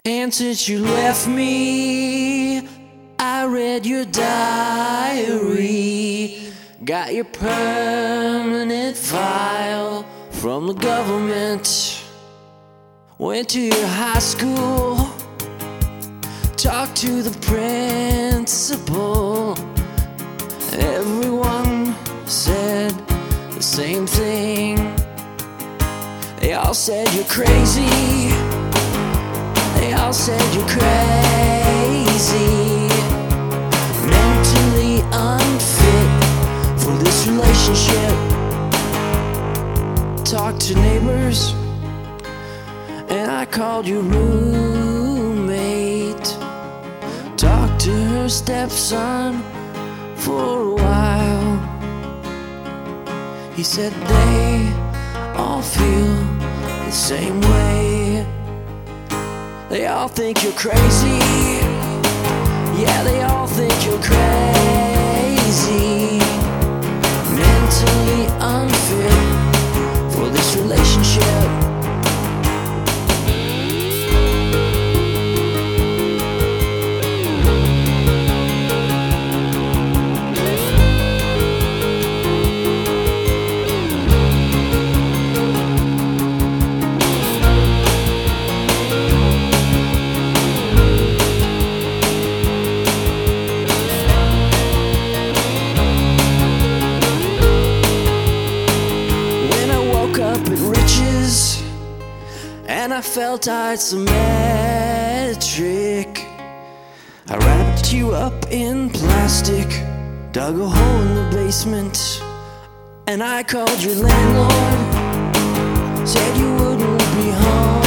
And since you left me, I read your diary. Got your permanent file from the government. Went to your high school, talked to the principal. Everyone said the same thing. They all said you're crazy. They all said you're crazy, mentally unfit for this relationship. Talked to neighbors, and I called your roommate. Talked to her stepson for a while. He said they all feel the same way. They all think you're crazy. Yeah, they all think you're crazy, mentally unfit for this relationship. And I felt I'd symmetric. I wrapped you up in plastic, dug a hole in the basement, and I called your landlord, said you wouldn't be home.